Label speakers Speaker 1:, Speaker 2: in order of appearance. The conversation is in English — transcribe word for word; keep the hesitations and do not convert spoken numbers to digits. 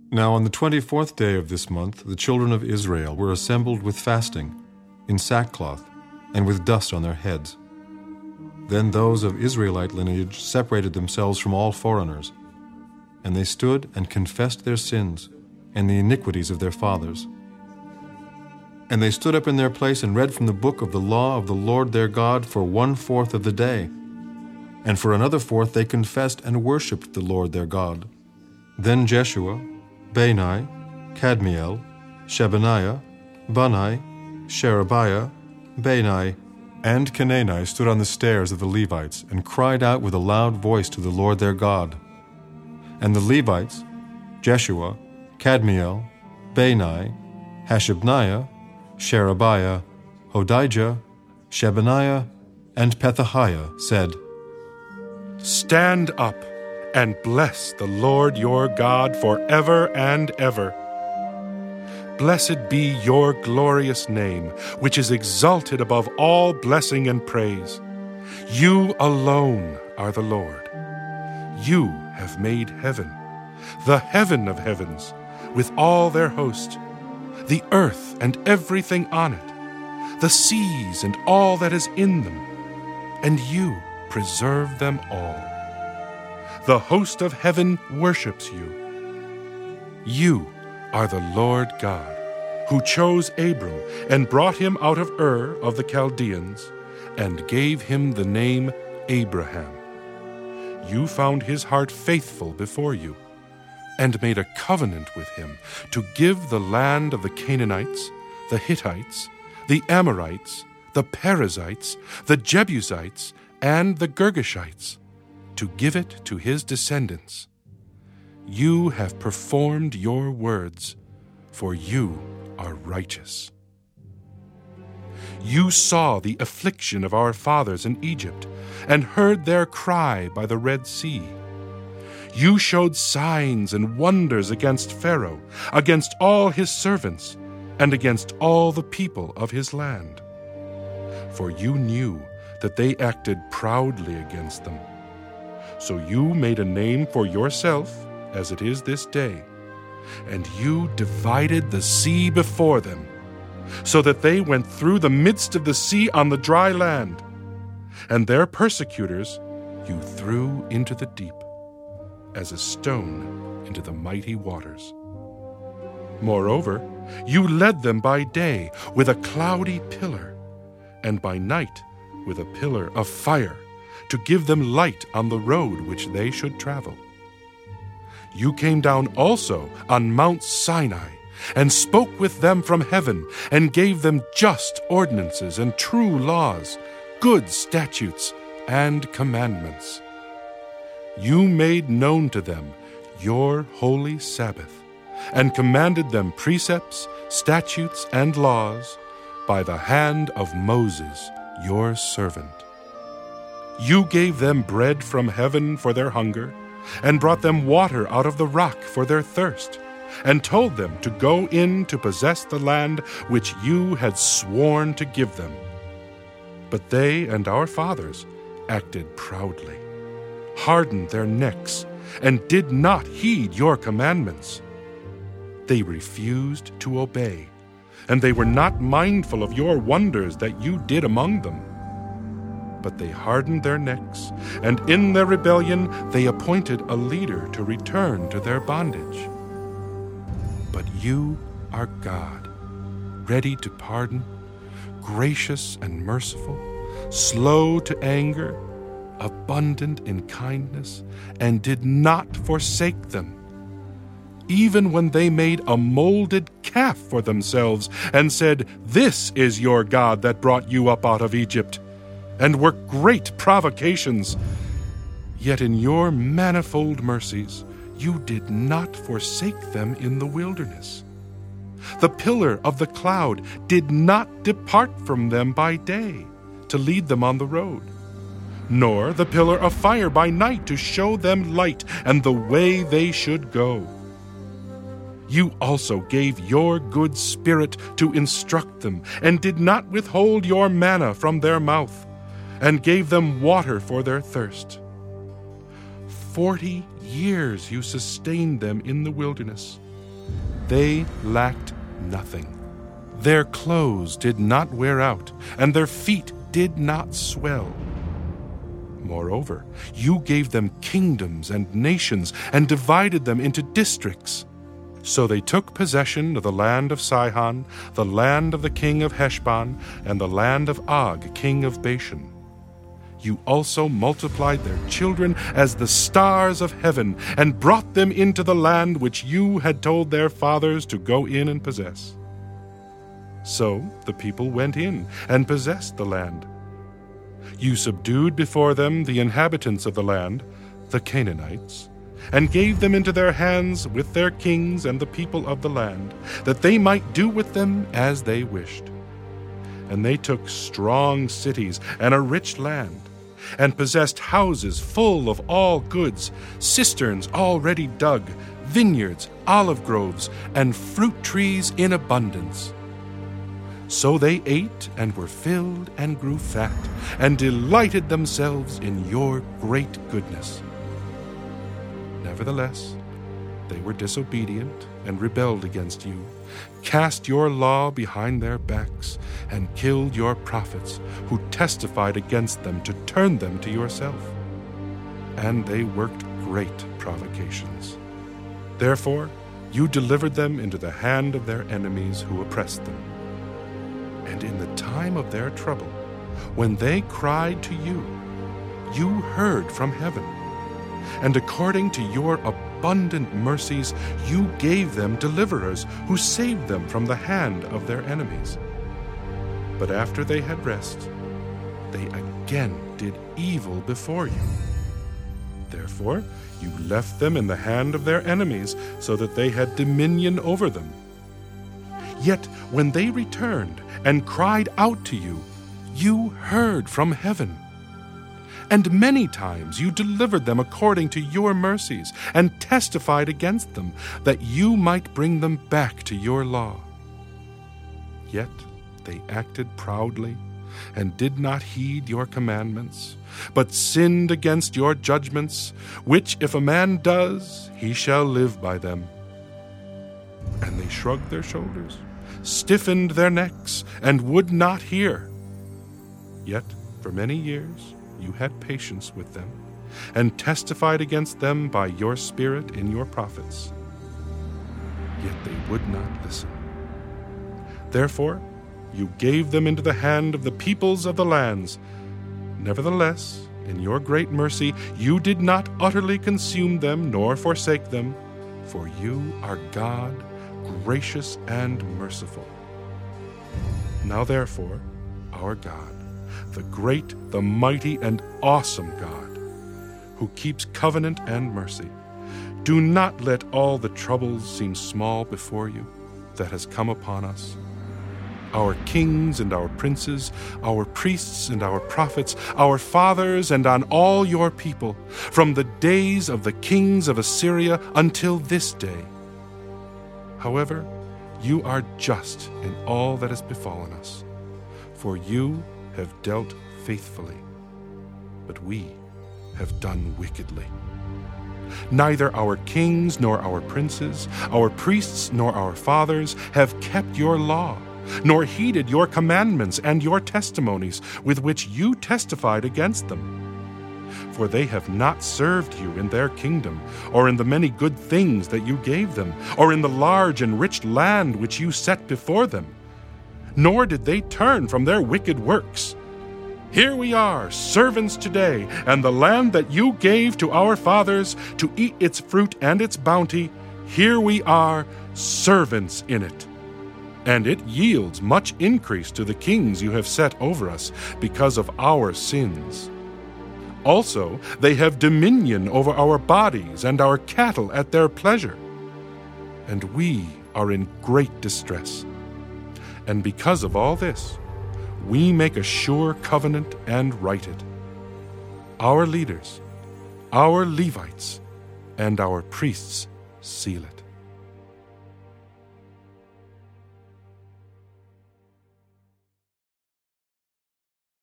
Speaker 1: Now on the twenty-fourth day of this month the children of Israel were assembled with fasting, in sackcloth, and with dust on their heads. Then those of Israelite lineage separated themselves from all foreigners, and they stood and confessed their sins and the iniquities of their fathers. And they stood up in their place and read from the book of the law of the Lord their God for one-fourth of the day. And for another fourth they confessed and worshipped the Lord their God. Then Jeshua, Bani, Kadmiel, Shebaniah, Bunai, Sherebiah, Bani, and Canaani stood on the stairs of the Levites and cried out with a loud voice to the Lord their God. And the Levites, Jeshua, Kadmiel, Bani, Hashabniah, Sherebiah, Hodijah, Shebaniah, and Pethahiah said,
Speaker 2: Stand up and bless the Lord your God forever and ever. Blessed be your glorious name, which is exalted above all blessing and praise. You alone are the Lord. You have made heaven, the heaven of heavens, with all their host, the earth and everything on it, the seas and all that is in them, and you preserve them all. The host of heaven worships you. You are the Lord God, who chose Abram and brought him out of Ur of the Chaldeans and gave him the name Abraham. You found his heart faithful before you and made a covenant with him to give the land of the Canaanites, the Hittites, the Amorites, the Perizzites, the Jebusites, and the Girgashites, to give it to his descendants. You have performed your words, for you are righteous. You saw the affliction of our fathers in Egypt, and heard their cry by the Red Sea. You showed signs and wonders against Pharaoh, against all his servants, and against all the people of his land. For you knew that they acted proudly against them. So you made a name for yourself, as it is this day, and you divided the sea before them, so that they went through the midst of the sea on the dry land, and their persecutors you threw into the deep, as a stone into the mighty waters. Moreover, you led them by day with a cloudy pillar, and by night with a pillar of fire, to give them light on the road which they should travel. You came down also on Mount Sinai, and spoke with them from heaven, and gave them just ordinances and true laws, good statutes and commandments. You made known to them your holy Sabbath, and commanded them precepts, statutes, and laws by the hand of Moses, your servant. You gave them bread from heaven for their hunger, and brought them water out of the rock for their thirst, and told them to go in to possess the land which you had sworn to give them. But they and our fathers acted proudly, hardened their necks, and did not heed your commandments. They refused to obey, and they were not mindful of your wonders that you did among them. But they hardened their necks, and in their rebellion they appointed a leader to return to their bondage. But you are God, ready to pardon, gracious and merciful, slow to anger, abundant in kindness, and did not forsake them, even when they made a molded calf for themselves, and said, This is your God that brought you up out of Egypt, and worked great provocations. Yet in your manifold mercies you did not forsake them in the wilderness. The pillar of the cloud did not depart from them by day to lead them on the road, nor the pillar of fire by night to show them light and the way they should go. You also gave your good Spirit to instruct them, and did not withhold your manna from their mouth, and gave them water for their thirst. Forty years you sustained them in the wilderness, they lacked nothing. Their clothes did not wear out, and their feet did not swell. Moreover, you gave them kingdoms and nations and divided them into districts. So they took possession of the land of Sihon, the land of the king of Heshbon, and the land of Og, king of Bashan. You also multiplied their children as the stars of heaven, and brought them into the land which you had told their fathers to go in and possess. So the people went in and possessed the land. You subdued before them the inhabitants of the land, the Canaanites, and gave them into their hands with their kings and the people of the land, that they might do with them as they wished. And they took strong cities and a rich land, and possessed houses full of all goods, cisterns already dug, vineyards, olive groves, and fruit trees in abundance. So they ate and were filled and grew fat, and delighted themselves in your great goodness. Nevertheless, they were disobedient and rebelled against you, cast your law behind their backs, and killed your prophets, who testified against them to turn them to yourself. And they worked great provocations. Therefore, you delivered them into the hand of their enemies who oppressed them. And in the time of their trouble, when they cried to you, you heard from heaven. And according to your abundant mercies, you gave them deliverers who saved them from the hand of their enemies. But after they had rest, they again did evil before you. Therefore, you left them in the hand of their enemies, so that they had dominion over them. Yet when they returned and cried out to you, you heard from heaven. And many times you delivered them according to your mercies, and testified against them, that you might bring them back to your law. Yet they acted proudly, and did not heed your commandments, but sinned against your judgments, which if a man does, he shall live by them. And they shrugged their shoulders, stiffened their necks, and would not hear. Yet for many years you had patience with them, and testified against them by your Spirit in your prophets. Yet they would not listen. Therefore you gave them into the hand of the peoples of the lands. Nevertheless, in your great mercy, you did not utterly consume them nor forsake them, for you are God, gracious and merciful. Now therefore, our God, the great, the mighty, and awesome God, who keeps covenant and mercy, do not let all the troubles seem small before you that has come upon us. Our kings and our princes, our priests and our prophets, our fathers, and on all your people, from the days of the kings of Assyria until this day. However, you are just in all that has befallen us, for you have dealt faithfully, but we have done wickedly. Neither our kings nor our princes, our priests nor our fathers have kept your law, nor heeded your commandments and your testimonies with which you testified against them. For they have not served you in their kingdom, or in the many good things that you gave them, or in the large and rich land which you set before them. Nor did they turn from their wicked works. Here we are, servants today, and the land that you gave to our fathers to eat its fruit and its bounty, here we are, servants in it. And it yields much increase to the kings you have set over us because of our sins. Also, they have dominion over our bodies and our cattle at their pleasure. And we are in great distress. And because of all this, we make a sure covenant and write it. Our leaders, our Levites, and our priests seal it.